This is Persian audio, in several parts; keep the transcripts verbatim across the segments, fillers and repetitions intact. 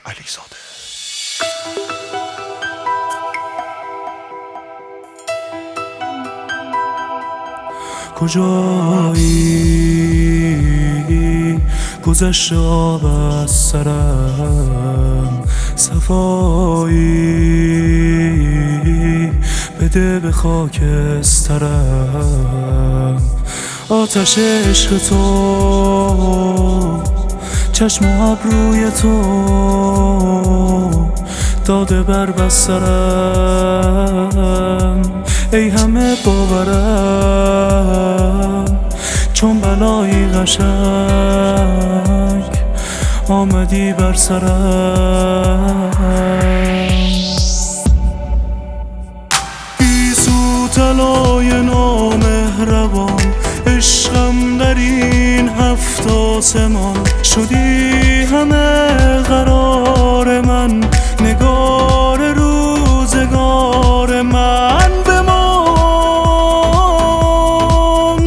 علیزاده. کجایی گذشت آب از سرم، صفایی بده به خاکسترم. آتش عشق تو، چشم و ابروی تو داده بر بسترم. ای همه باورم چون بلایی قشنگ آمدی بر سرم. گیسو طلای نامهربان، عشقم در این هفت آسمان. شدی همه قرار من، نگار روزگار من. بمان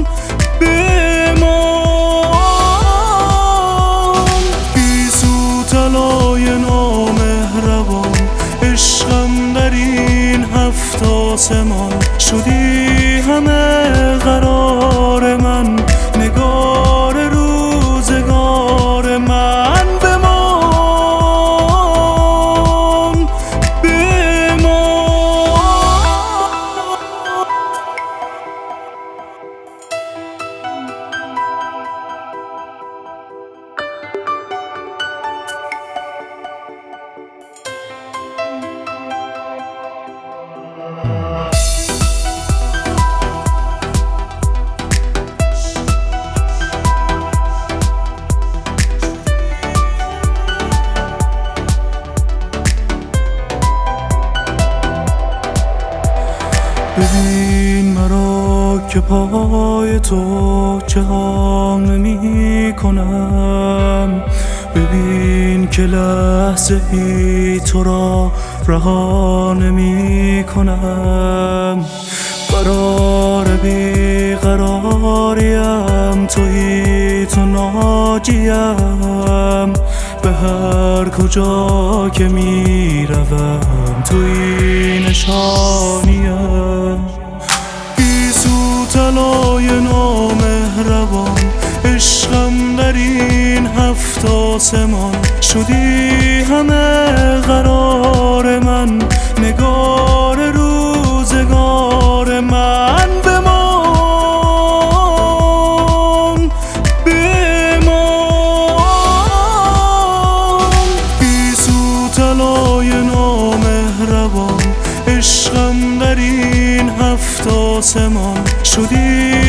بمان گیسو طلای نامهربان، عشقم در این هفت آسمان. شدی همه قرار من، نگار روزگار من. بمان بمان ببین مرا که پای تو جهان نمی کنم. ببین که لحظه ای تو را رها نمی کنم. قرار بی قراریم تویی، تو ناجیم. به هر کجا که می روم تویی نشانیم. گیسو طلای نامهربان، عشقم در این هفت آسمان. شدی همه قرار من، نگار روزگار من. بمان بمان گیسو طلای نامهربان، عشقم در این هفت آسمان. شدی